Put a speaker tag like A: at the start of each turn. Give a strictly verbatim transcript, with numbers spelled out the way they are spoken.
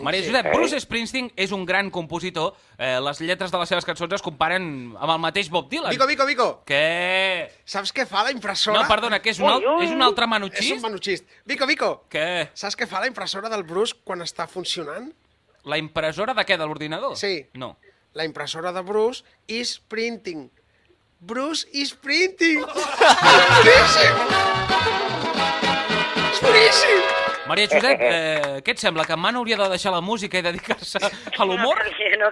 A: Maria Josep, Bruce Springsteen és un gran compositor. Eh, les lletres de les seves cançons es comparen amb el mateix Bob Dylan.
B: Vico, Vico, Vico.
A: Què?
B: Saps què fa la impressora?
A: No, perdona, que és un, al... és un altre
B: És un
A: manuxist?
B: manuxist. Vico, Vico.
A: Què?
B: Saps què fa la impressora del Bruce quan està funcionant?
A: La impressora de què, de l'ordinador?
B: Sí.
A: No.
B: La impressora de Bruce is printing. Bruce is printing. Boníssim! És boníssim!
A: Maria Josep, eh, què et sembla? Que en Man hauria de deixar la música i dedicar-se a l'humor?
C: No, perquè no